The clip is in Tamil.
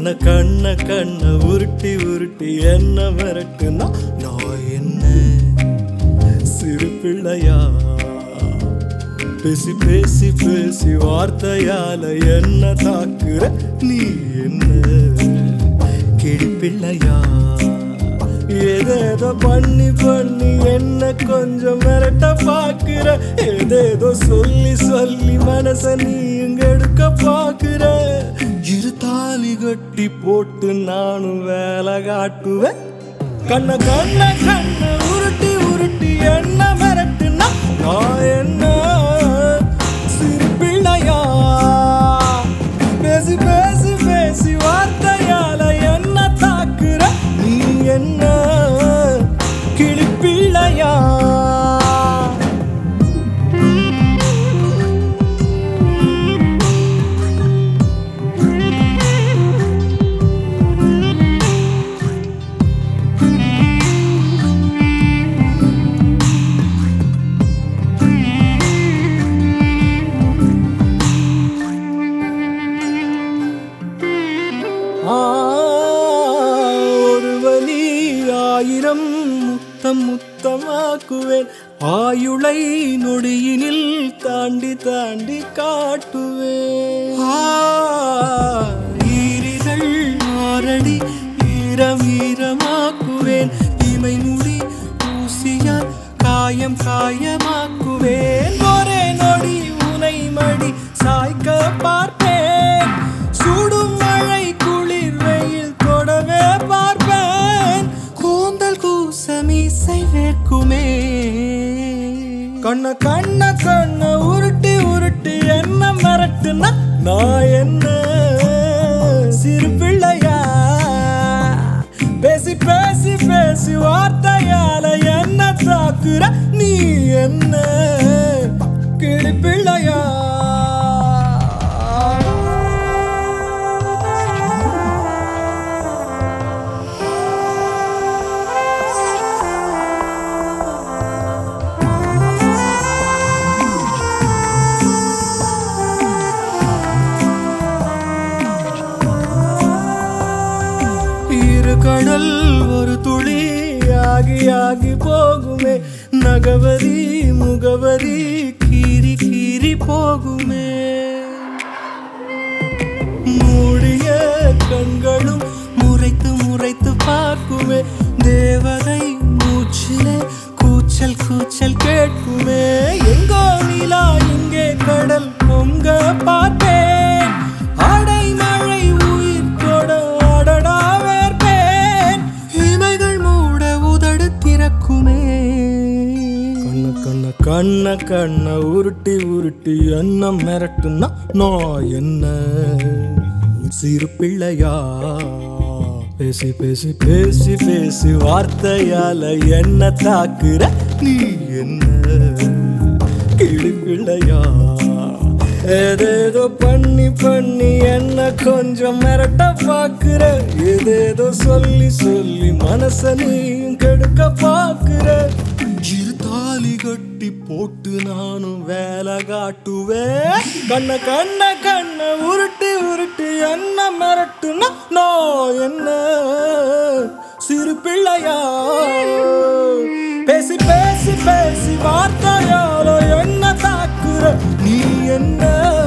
கண்ண உருட்டி உருட்டி என்ன மிரட்டுனா நான் என்ன சிறு பிள்ளையா? பேசி பேசி பேசி வார்த்தையால என்ன தாக்குற நீ என்ன கிழிப்பிள்ளையா? ஏதேதோ பண்ணி பண்ணி என்ன கொஞ்சம் மிரட்ட பாக்குற, ஏதேதோ சொல்லி சொல்லி மனச நீ இங்க எடுக்க பாக்குற. இரு தாலி கட்டி போட்டு நானும் வேலை காட்டுவேன். கண்ண உருட்டி உருட்டி என்ன மிரட்டுனா நான் என்ன சிறு பிள்ளையா? பேசி பேசி பேசி வார்த்தையால என்ன தாக்குற நீ என்ன கிழிப்பிள்ளையா? ஒரு வலி ஆயிரம் முத்தம் முத்தமாக்குவேன், ஆயுளை நொடியினில் தாண்டி தாண்டி காட்டுவேன். ஈரிகள் ஆரடி ஈரம் ஈரமாக்குவேன், இமை முடி ஊசியால் காயம் காயமாக்குவேன். ஒரே நொடி உனை மடி சாய்க்க பார்ப்பேன், சுடும் மழை குளிர் வெயில் தொடவே பார்ப்பேன். கூந்தல் கூசமீசை வேர்க்குமே. கண்ண உருட்டி உருட்டி என்ன மிரட்டுனா நான் என்ன சிறு பிள்ளையா? பேசி பேசி பேசி வார்த்தையால என்ன தாக்குற நீ என்ன கிழிப்பிள்ளையா? கடல் ஒரு துளி ஆகி ஆகி போகுமே, நகவரி முகவரி கீறி கீறி போகுமே. மூடிய கண்களும் முறைத்து முறைத்து பார்க்குமே, தேவதை மூச்சிலே கூச்சல் கூச்சல் கேட்குமே. எங்கோ நிலா இங்கே கடல் பொங்க பார்ப்பேன், அடை மழை உயிர் தொட அடடா வேர்ப்பேன். இமைகள் மூட உதடு திறக்குமே. கண்ண உருட்டி உருட்டி என்ன மிரட்டுனா நான் என்ன சிறு பிள்ளையா? பேசி பேசி பேசி பேசி வார்த்தையால என்ன தாக்குற நீ என்ன கிழிப்பிள்ளையா? ஏதேதோ பண்ணி பண்ணி என்ன கொஞ்சம் மிரட்ட பாக்குற, ஏதேதோ சொல்லி சொல்லி மனச நீ கெடுக்க பாக்குற. இரு தாலி கட்டி போட்டு நானும் வேலை காட்டுவேன். கண்ண உருட்டி உருட்டி என்ன மிரட்டுனா நான் என்ன சிறு பிள்ளையா? பேசி பேசி பேசி வார்த்தையால என்ன தாக்குற நீ என்ன